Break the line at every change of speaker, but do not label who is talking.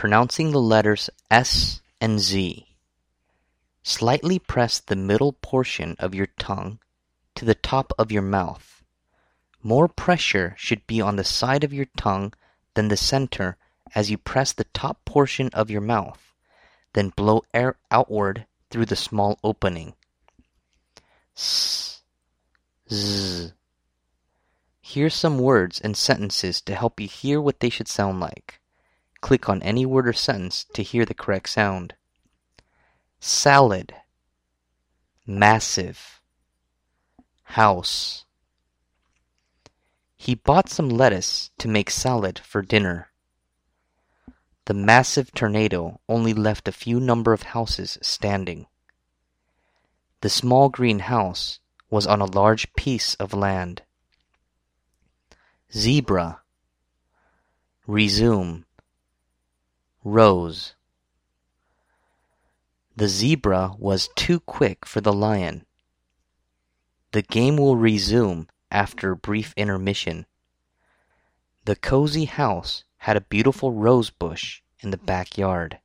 pronouncing the letters S and Z. Slightly press the middle portion of your tongue to the top of your mouth. More pressure should be on the side of your tongue than the center as you press the top portion of your mouth. Then blow air outward through the small opening. S, Z. Here's some words and sentences to help you hear what they should sound like. Click on any word or sentence to hear the correct sound. Salad, massive, house. He bought some lettuce to make salad for dinner. The massive tornado only left a few number of houses standing. The small green house was on a large piece of land. Zebra, resume, rose. The zebra was too quick for the lion. The game will resume after a brief intermission. The cozy house had a beautiful rose bush in the backyard.